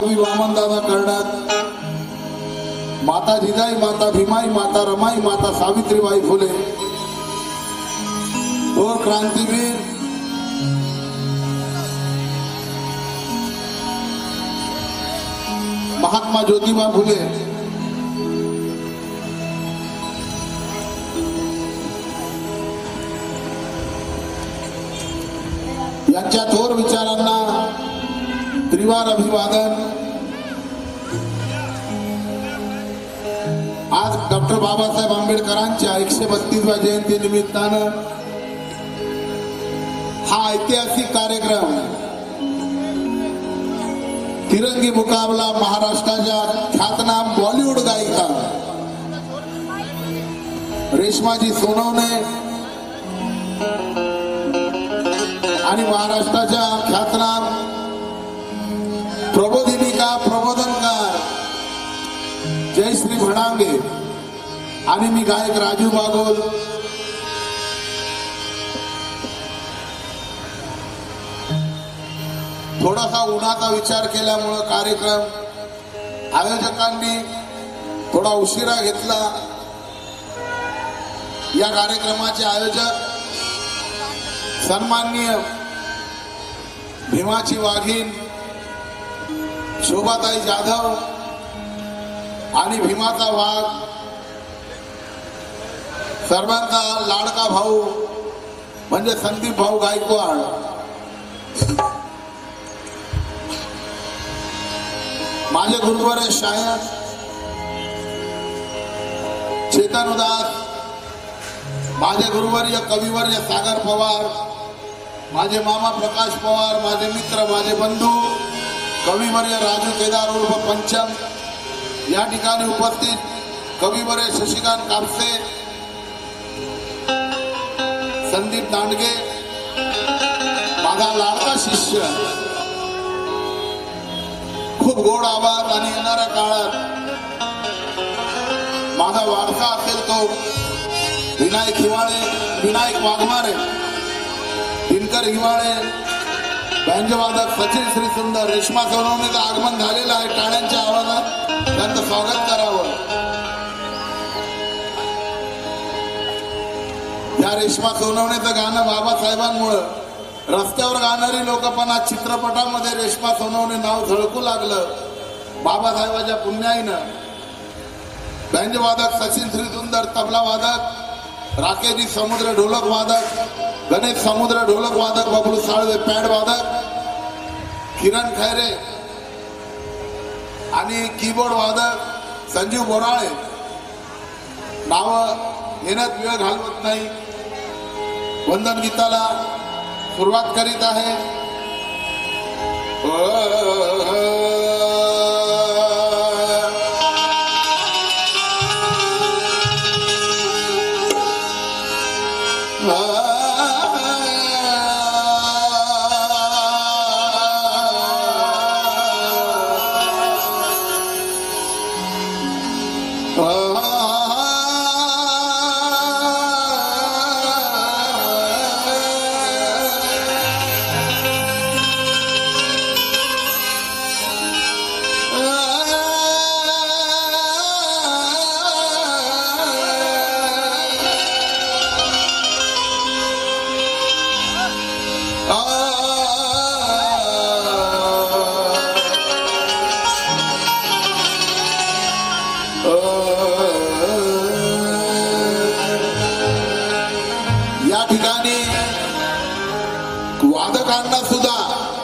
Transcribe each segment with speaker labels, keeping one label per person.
Speaker 1: वामन दादा कर्णात, माता जिजाई, माता भीमाई, माता रमाई, माता सावित्रीबाई फुले और क्रांतिवीर महात्मा ज्योतिबा फुले यांच्या थोर विचारांना त्रिवार अभिवादन। आज डॉक्टर बाबासाहेब आंबेडकरांच्या 132व्या जयंती निमित्तानं हा ऐतिहासिक कार्यक्रम तिरंगी मुकाबला महाराष्ट्राच्या ख्यातनाम बॉलिवूड गायिका रेश्माजी सोनवणे आणि महाराष्ट्राच्या ख्यातनाम प्रबोधिनिका प्रबोधनकार जयश्री भडांगे आणि मी गायक राजू बागोल थोडासा उन्हाचा विचार केल्यामुळे कार्यक्रम आयोजकांनी थोडा उशिरा घेतला। या कार्यक्रमाचे आयोजक सन्माननीय भीमाची वाघीण शोभाताई जाधव आणि भीमाचा वाघ सर्वांचा लाडका भाऊ म्हणजे संदीप भाऊ गायकवाड, माझे गुरुवर्य शायर चेतन उदास, माझे गुरुवर्य कविवर्य सागर पवार, माझे मामा प्रकाश पवार, माझे मित्र माझे बंधू कविवर्य राजू केदार उर्फ पंचम, या ठिकाणी उपस्थित कविवर्य शशिकांत कापसे, संदीप दांडगे, माझा लाडका शिष्य, खूप गोड आवाज आणि येणाऱ्या काळात माझा वारसा असेल तो विनायक हिवाळे, विनायक वाघमारे, दिनकर हिवाळे, बँजवादक सचिन श्री सुंदर, रेश्मा सोनवणेचं आगमन झालेलं आहे। टाळ्यांच्या आवाजात त्यांचं स्वागत करावं। या रेश्मा सोनवणेचं गाणं बाबासाहेबांमुळं रस्त्यावर गाणारी लोक पण आज चित्रपटामध्ये रेश्मा सोनवणे नाव झळकू लागलं। बाबासाहेबांच्या पुण्याईनं बँजवादक सचिन श्री सुंदर, तबला वादक राकेशजी समुद्र ढोलक वादक, गणेश समुद्र ढोलक वादक, बबलू साळवे पॅड वादक, किरण खैरे आणि कीबोर्ड वादक संजीव बोराळे नाव घेण्यात वेळ घालवत नाही। वंदन गीताला सुरुवात करीत आहे। या ठिकाणी वादकांना सुद्धा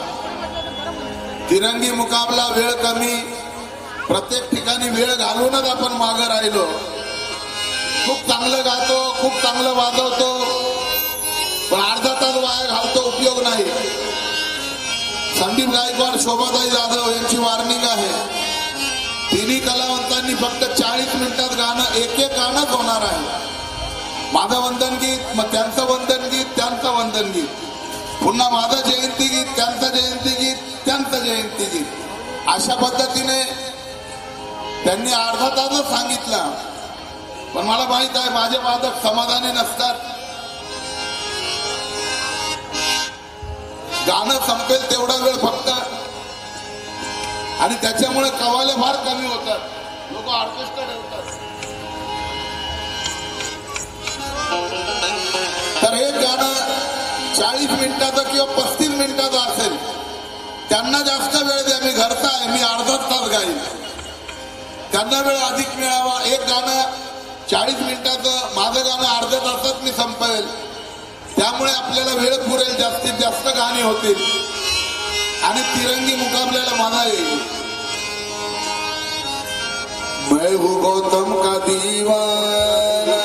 Speaker 1: तिरंगी मुकाबला वेळ कमी, प्रत्येक ठिकाणी वेळ घालूनच आपण मागे राहिलो। खूप चांगलं गातो, खूप चांगलं वाजवतो, पण अर्धा तास वाया घालतो, उपयोग नाही। संदीप गायकवाड, शोभाताई जाधव यांची वॉर्निंग आहे, तिन्ही कलावंतांनी फक्त 40 मिनिटात गाणं एक गाणंच होणार आहे। माझं वंदन गीत, मग त्यांचं वंदन गीत, त्यांचं वंदन गीत, पुन्हा माझं जयंती गीत, त्यांचं जयंती गीत, त्यांचं जयंती गीत, अशा पद्धतीने त्यांनी अर्धा तासच सांगितलं। पण मला माहित आहे माझे वादक समाधानी नसतात। गाणं संपेल तेवढा वेळ फक्त आणि त्याच्यामुळे कवाले फार कमी होतात, लोक ऑर्केस्ट्रा ठेवतात. तर हे गाणं 40 मिनिटाचं किंवा 35 मिनिटाचं असेल, त्यांना जास्त वेळ द्या. मी घरचा आहे, मी अर्धाच तास गाईन, त्यांना वेळ अधिक मिळावा. एक गाणं 40 मिनिटाचं, माझं गाणं अर्ध्या तासात मी संपवेल, त्यामुळे आपल्याला वेळ पुरेल, जास्तीत जास्त गाणी होतील आणि तिरंगी मुकाबल्याला मजा येईल. मैं हूँ गौतम का दीवाना,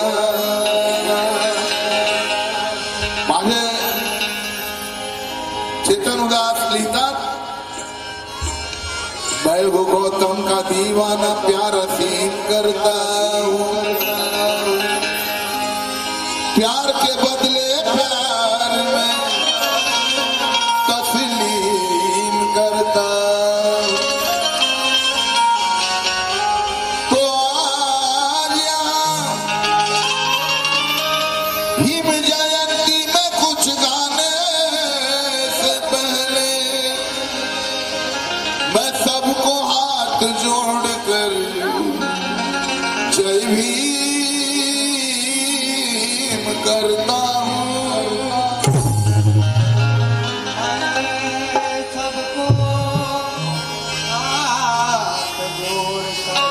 Speaker 1: माझे चेतन उदास लिहितात, मैं हूँ गौतम का दीवाना, प्यार हसीन करता हूँ, प्यार के बदले प्यार में तस्लीम करता. तो आज यहाँ हिम जयंती में कुछ गाने से पहले मैं सबको हाथ जोड़कर जय भीम करता हूँ.
Speaker 2: सबको हाथ जोड़कर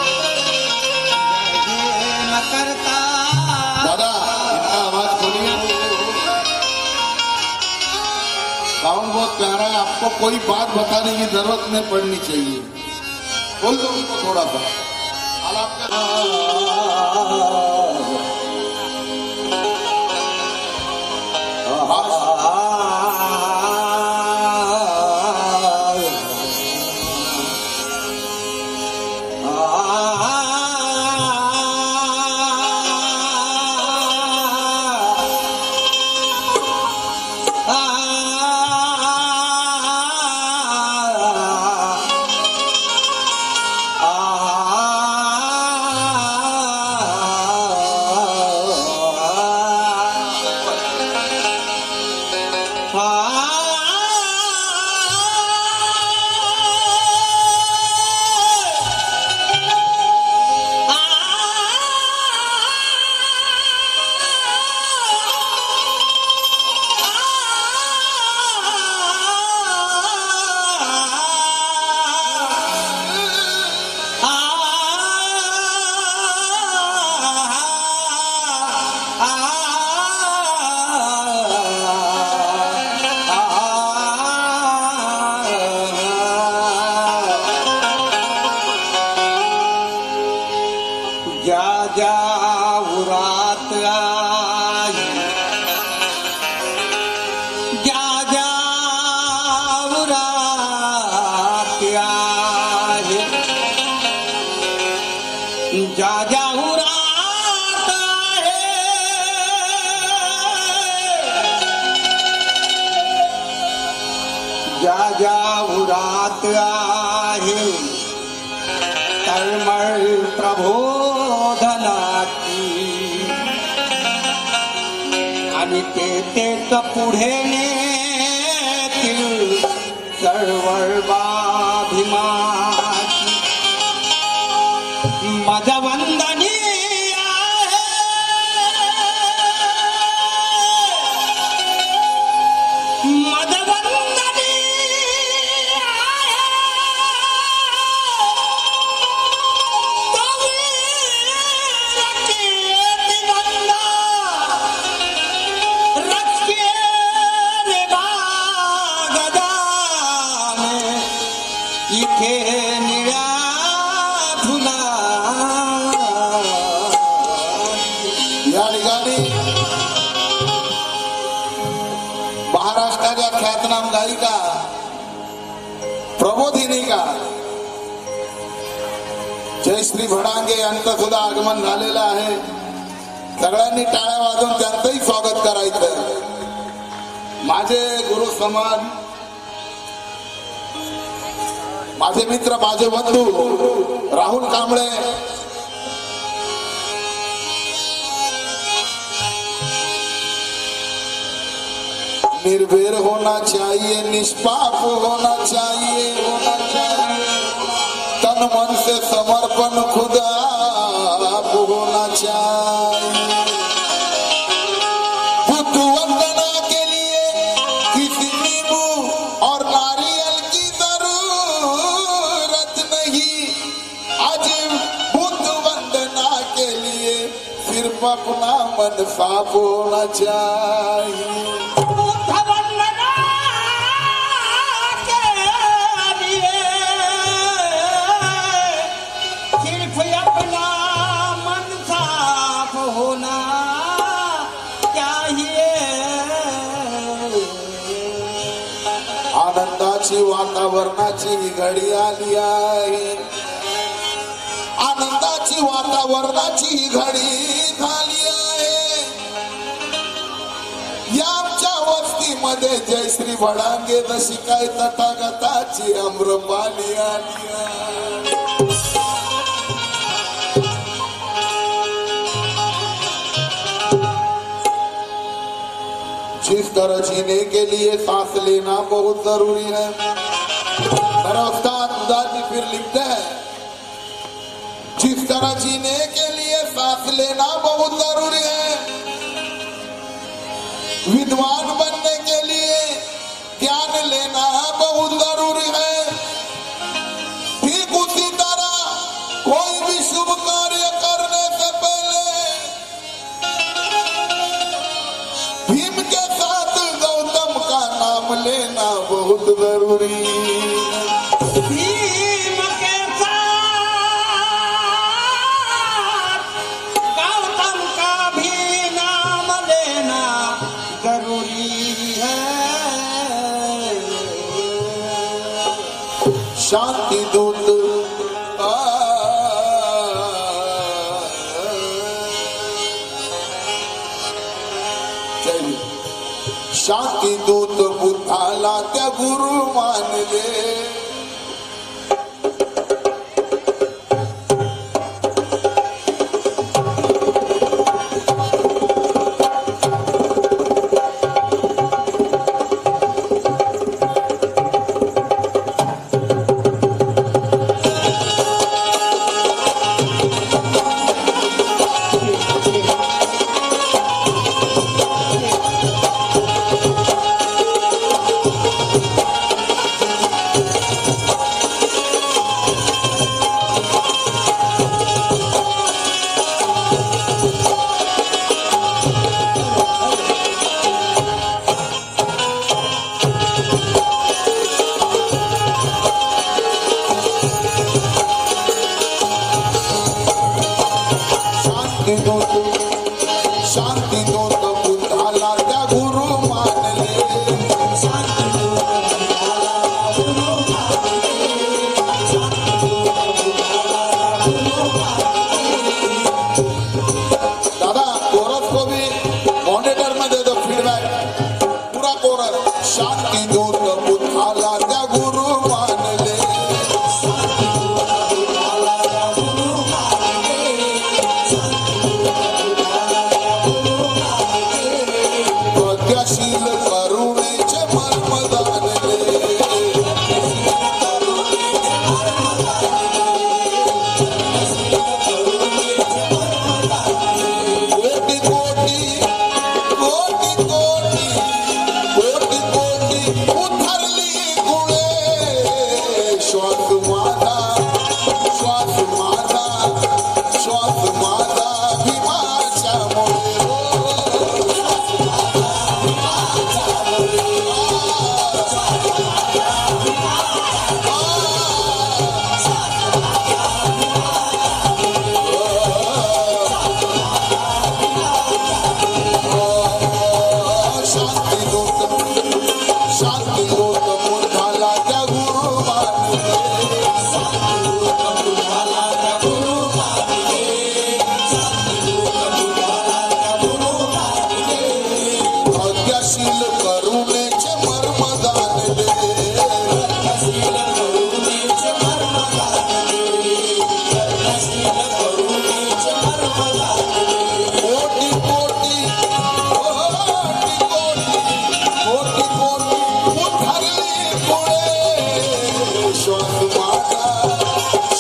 Speaker 2: जय करता.
Speaker 1: दादा इनका आवाज खोलिए. साउंड बहुत प्यारा है, आपको कोई बात बताने की जरूरत नहीं पड़नी चाहिए. बोल दो उनको थोड़ा सा आलाप
Speaker 2: रात आहे तळमळ प्रबोधनाची आणि ते पुढे नेतील चळवळ बाभिमाची. मदवंदनी
Speaker 1: महाराष्ट्राच्या ख्यातनाम गायिका प्रबोधिनिका जयश्री भडांगे यांचं सुद्धा आगमन झालेलं आहे. सगळ्यांनी टाळ्या वाजवून त्यांचंही स्वागत करायचं. माझे गुरु समान, माझे मित्र, माझे बंधू राहुल कांबळे, निर्भीर होना चाहिए, निष्पाप होना चाहिए, होना चाहिए. तन मन से समर्पण खुदा आप होना चाहिए। बुद्ध वंदना के लिए किसी नींबू और नारियल की जरूरत नहीं। आज बुद्ध वंदना के लिए सिर्फ अपना मन साफ होना चाहिए। आनंदाची वातावरणाची घडी आली आहे, आनंदाची वातावरणाची घडी झाली आहे। या आमच्या वस्तीमध्ये जयश्री भडांगे जशी काय तथागताची अम्रपाली आली आहे। जिस तरह जीने के लिए सांस लेना बहुत जरूरी है। मेरा उस्ताद उदासी फिर लिखते हैं, जिस तरह जीने के लिए सांस लेना बहुत जरूरी है, विद्वान बनने के लिए ज्ञान लेना बहुत जरूरी है। ठीक उसी तरह कोई भी शुभ कार्य करने से पहले भीम के साथ गौतम का नाम लेना बहुत जरूरी है।
Speaker 2: भीम के साथ गौतम का भी नाम लेना जरूरी है।
Speaker 1: शांति दूत शांती दूत बुद्धाला त्या गुरु मानले। शांति दूत बुद्धाला त्या गुरु मानले। दादा कोरस को भी मॉनिटर में दे दो फीडबैक, पूरा कोरस। शांति दूत बुद्धाला त्या गुरु मानले।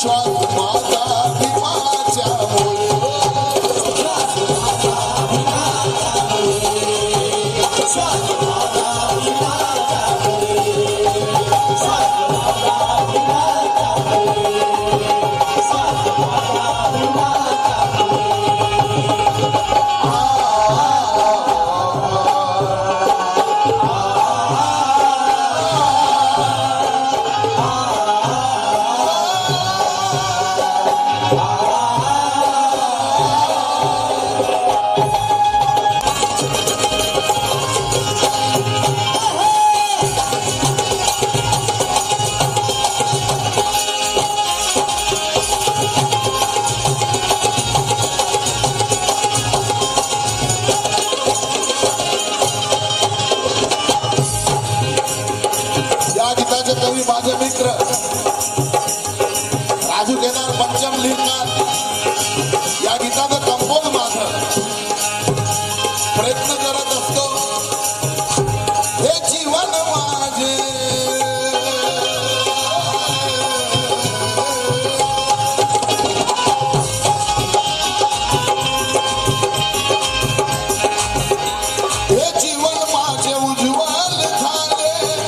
Speaker 1: श्वास माझा भीमाच्यामुळे कवी माझे मित्र राजू केदार पंचम लिहितात. या गीताचं कंपोज माझं प्रयत्न करत असतो. हे जीवन माझे हे जीवन माझे उज्ज्वल झाले.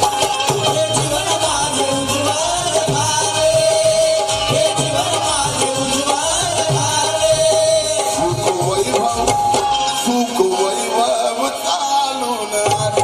Speaker 1: सुख वैभव चालून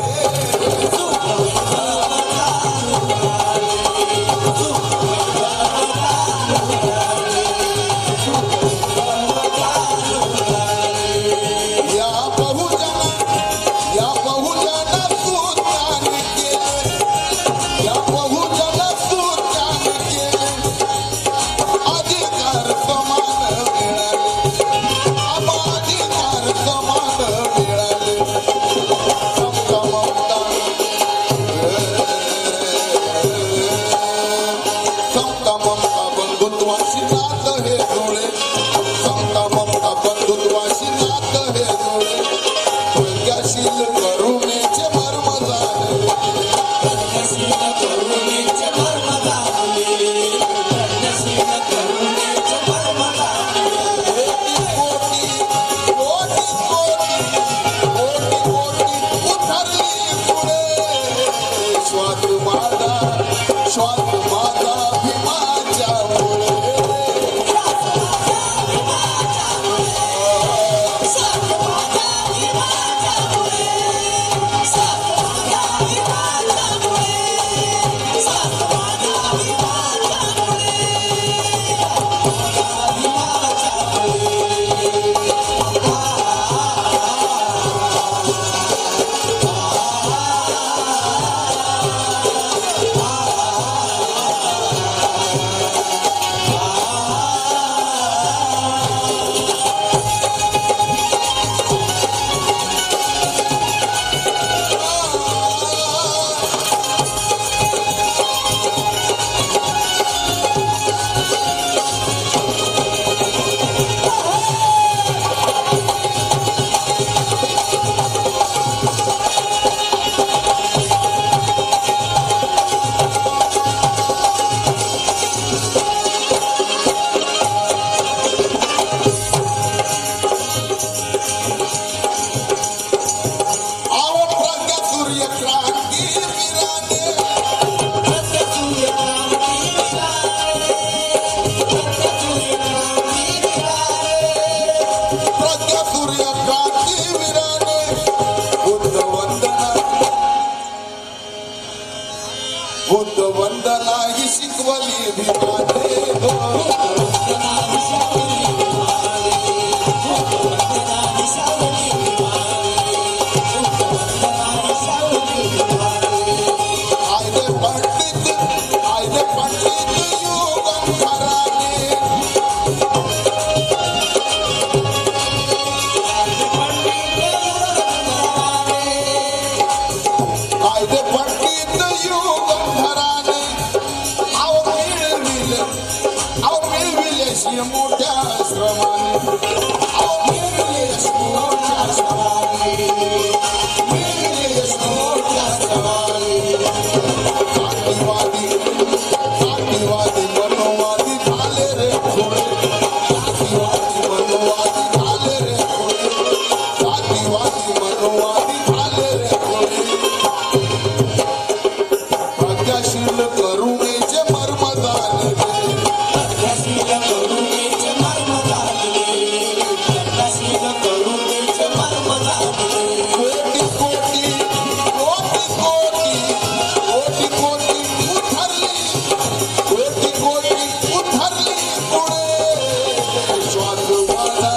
Speaker 1: वंदना ही शिकवली भीमाने मोठ्या जातीवादी मनोवादी झाले. रे खोळे जातीवादी मनोवादी झाले रे खोळे जातीवादी मनोवादी झाले रे खोळे प्रज्ञाशील करुणेचे मर्म जाणले
Speaker 2: प्रज्ञाशील करुणेचे मर्म जाणले प्रज्ञाशील करुणेचे मर्म जाणले
Speaker 1: कोटी कोटी कोटी कोटी कोटी कोटी उथरली कोटी कोटी उथरली पुढे श्वास माझा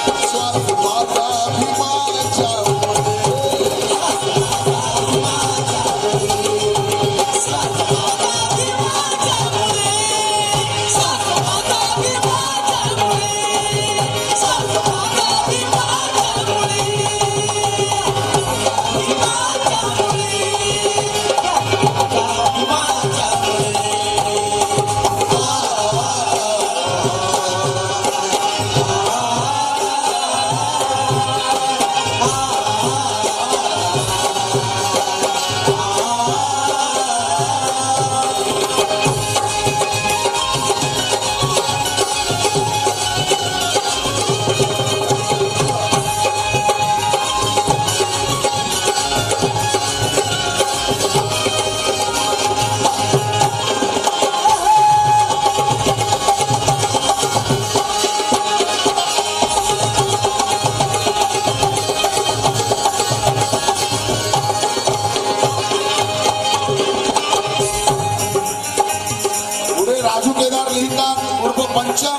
Speaker 1: भीमाच्या राजू केदार लिहितात उर्फ पंचम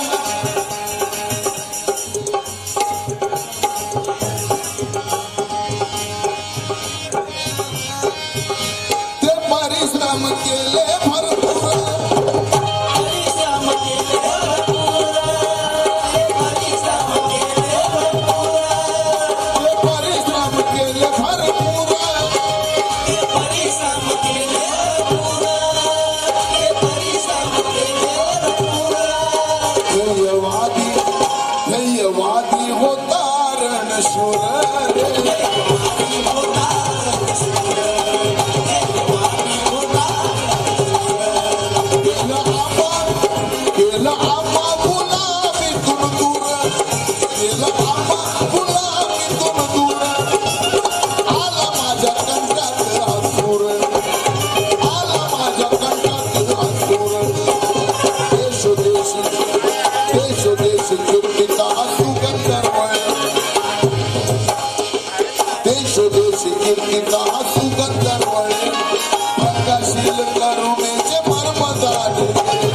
Speaker 1: ते परिश्रम केले भरपूर
Speaker 2: परिश्रम केले भरपूर परिश्रम केले भरपूर
Speaker 1: ते परिश्रम केले भरपूर
Speaker 2: परिश्रम केले भरपूर परिश्रम केले भरपूर
Speaker 1: ध्येयवादी होता रणशूर केलं आम्हा गुलाबीतून दूर केलं आम्हा गुलाबीतून दूर आला माझ्या कंठात अंकुर आला माझ्या कंठात अंकुर देश देश देश देश कीर्तिता सुगंधर्मय देश देश कीर्तिता सुगंधर्मय प्रज्ञाशील करुणेचे मर्म जाणले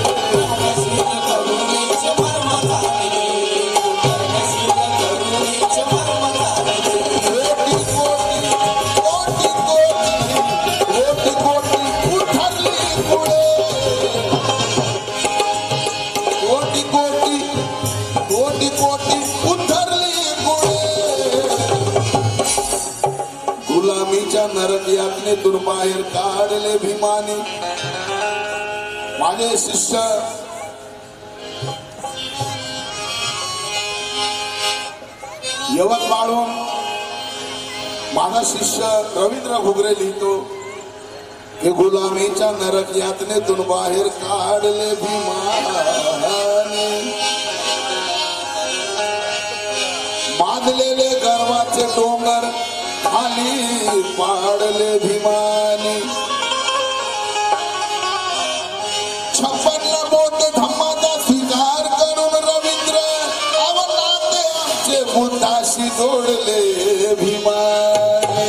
Speaker 1: कोटी कोटी कोटी कोटी उठरली पुढे कोटी कोटी कोटी कोटी उठरली पुढे गुलामीच्या नरक यातनेतून बाहेर काढले भीमाने माझे शिष्य यवतमाळहून माझा शिष्य रवींद्र घुगरे लिहितो हे गुलामीच्या नरक यातनेतून बाहेर काढले भीमाने बांधलेले गर्वाचे डोंगर खाली पाडले भीमाने 56 बोट धम्माचा स्वीकार करून रवींद्र अवनाते आमचे बुद्धाशी जोडले भीमाने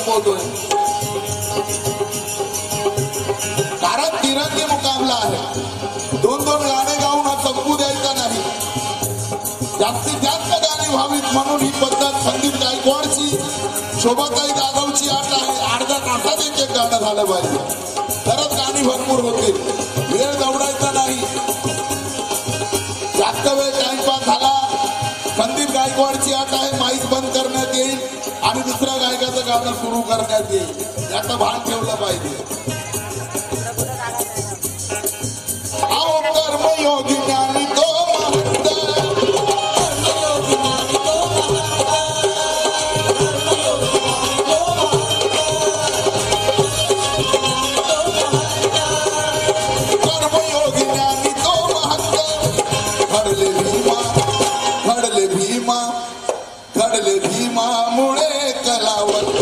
Speaker 1: संपवतोय, कारण तिरंगी मुकाबला आहे. दोन दोन गाणे गाऊन हा संपू द्यायचा नाही. जास्तीत जास्त गाणी व्हावीत म्हणून ही पद्धत संदीप गायकवाडची, शोभाताई जाधवची आट आहे. अर्ध्या तासात एक एक गाणं झालं पाहिजे, तरच गाणी भरपूर होतील. वेळ दौडायचा नाही. जास्त वेळ टाइमपास झाला, संदीप गायकवाडची आट आहे. माईक बंद करण्यात येईल आणि दुसऱ्या गायकाचं गाणं सुरू करण्यात येईल. याचं भान ठेवलं पाहिजे. आओ कर्मयोगी ज्ञानी तो महंत, कर्मयोगी ज्ञानी तो महंत, घडले भीमा, घडले भीमा, घडले भीमा मुळे कलावंत.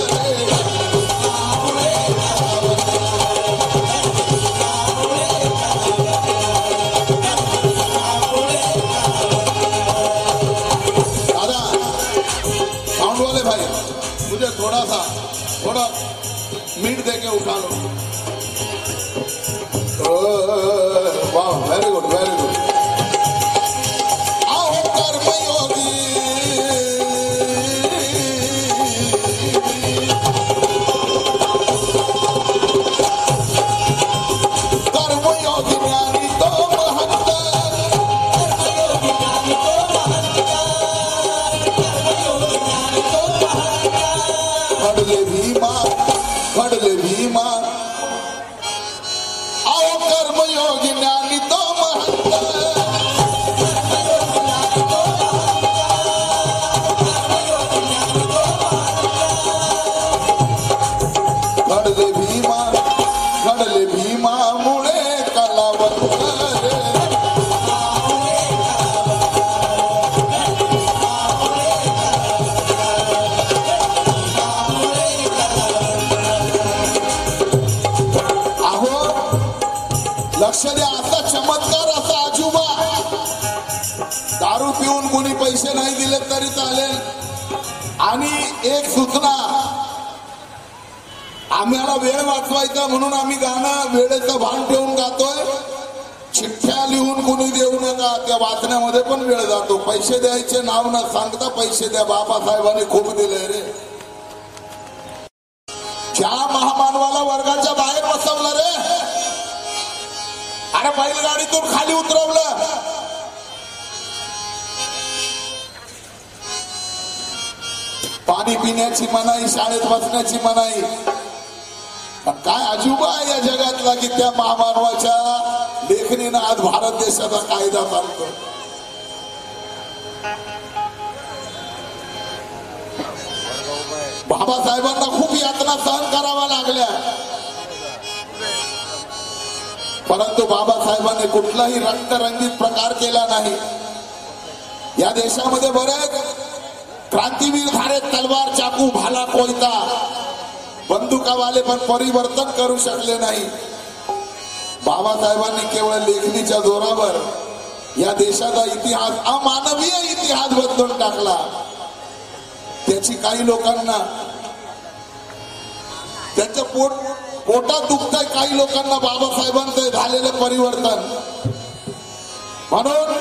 Speaker 1: मुझे थोड़ा मीट देके उठा लो. वाह, वेरी गुड, वेरी गुड. आओ कर्मयोगी, कर्मयोगी ज्ञानी तो महंत, घडले भीमा, घडले भीमा. आओ कर्मयोगी ज्ञानी तो महंत, घडले भीमा, घडले भीमा मुळे कलावंत. लक्ष द्या, असा चमत्कार, असा आजूबा. दारू पिऊन कोणी पैसे नाही दिले तरी चालेल. आणि एक सूचना, आम्हाला वेळ वाचवायचा म्हणून आम्ही गाणं वेळेचं भान ठेवून गातोय. चिठ्ठ्या लिहून कोणी देऊ नका, त्या वाचण्यामध्ये पण वेळ जातो. पैसे द्यायचे नाव न सांगता पैसे द्या. बाबासाहेबांनी खूप दिले रे. ज्या महामानवाला वर्गाच्या बाहेर बसवलं रे, अरे बैलगाडीतून खाली उतरवलं, पाणी पिण्याची मनाई, शाळेत बसण्याची मनाई. पण काय अजूबा आहे या जगातला की त्या महामानवाच्या लेखणीनं आज भारत देशाचा कायदा चालतो. बाबासाहेबांना खूप यातना सहन कराव्या लागल्या, परंतु बाबासाहेबांनी कुठलाही रक्तरंजित प्रकार केला नाही. या देशामध्ये बरेच क्रांतीवीर झाले, तलवार, चाकू, भाला, कोयता, बंदुकावाले, पण परिवर्तन करू शकले नाही. बाबासाहेबांनी केवळ लेखणीच्या जोरावर या देशाचा इतिहास, अमानवीय इतिहास बदलून टाकला. त्याची काही लोकांना त्यांच्या पोटात दुखतंय, काही लोकांना बाबासाहेबांचं झालेलं परिवर्तन. म्हणून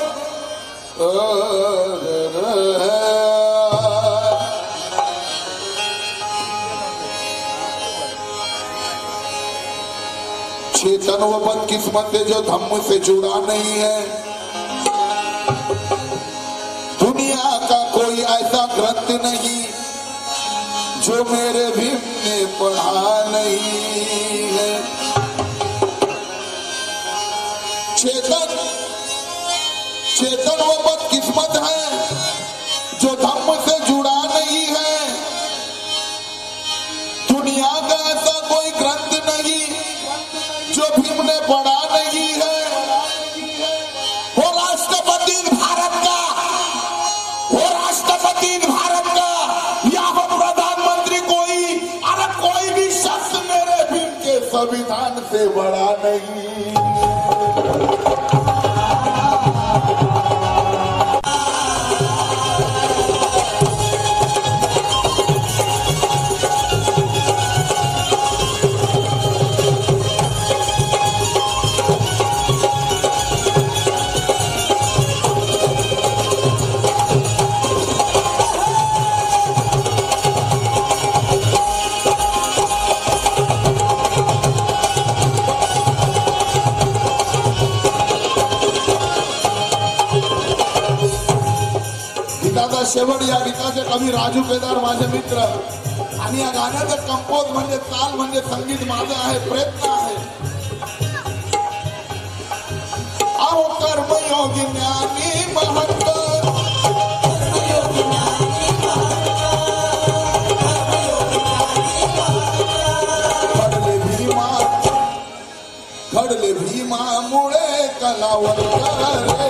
Speaker 1: चेतन व बदकिस्मत से जो धम्म से जुड़ा नहीं है, दुनिया का कोई ऐसा ग्रंथ नहीं जो मेरे भीम ने पढ़ा नहीं है. चेतन चेतन वो बदकिस्मत है जो धम्म से जुड़ा नहीं है. दुनिया का ऐसा कोई ग्रंथ नहीं जो भीम ने पढ़ा नहीं है. वो राष्ट्रपति भारत का, वो राष्ट्रपति भारत का, या वो प्रधानमंत्री कोई, अरे कोई भी शख्स मेरे भीम के संविधान से बड़ा नहीं. शेवट या गीताचे कवी राजू केदार माझे मित्र आणि या गाण्याचं कंपोज म्हणजे ताल म्हणजे संगीत माझं आहे, प्रयत्न आहे. अहो कर्मयोगी ज्ञानी महंत घडले भीमामुळे कलावंत रे.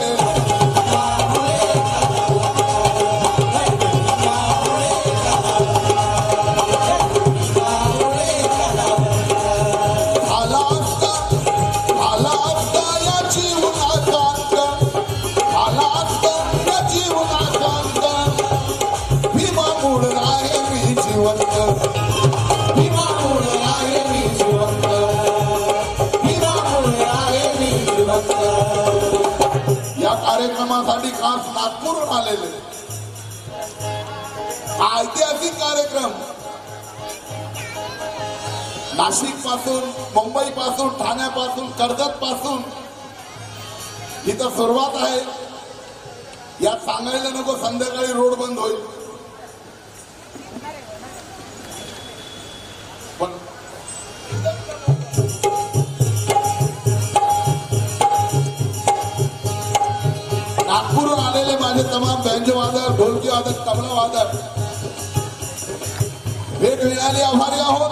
Speaker 1: या कार्यक्रमासाठी खास नागपूरहून आलेले हा ऐतिहासिक कार्यक्रम नाशिक पासून, मुंबई पासून, ठाण्यापासून, कर्जत पासून इथं सुरुवात आहे. यात सांगायला नको संध्याकाळी रोड बंद होईल, पण नागपूरहून आलेले माझे तमाम बँजो वादक, ढोलकी वादक, तबला वादक भेट मिळाली, आभारी आहोत.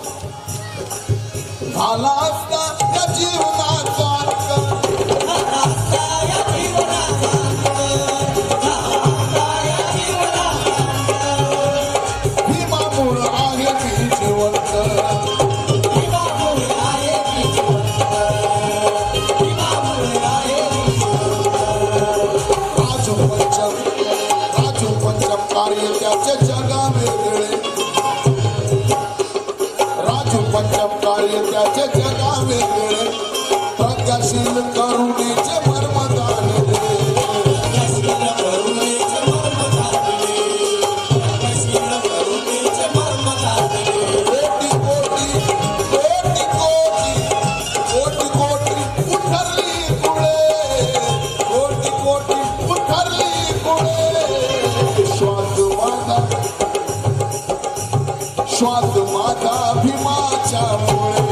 Speaker 1: झाला असता या जीवनाचा भीमामुळ आहे मी जिवंत. राजू पंचम कार्य त्याचे जगा वेगळे, राजू पंचम कार्य त्याचे जगा वेगळे. प्रज्ञाशील करुणेचे मर्मदान दे. कोटी कोटी कोटी कोटी कोटी कोटी उठरली पुढे, कोटी कोटी उठरली पुढे. श्वास माझा भीमाच्या मुळे.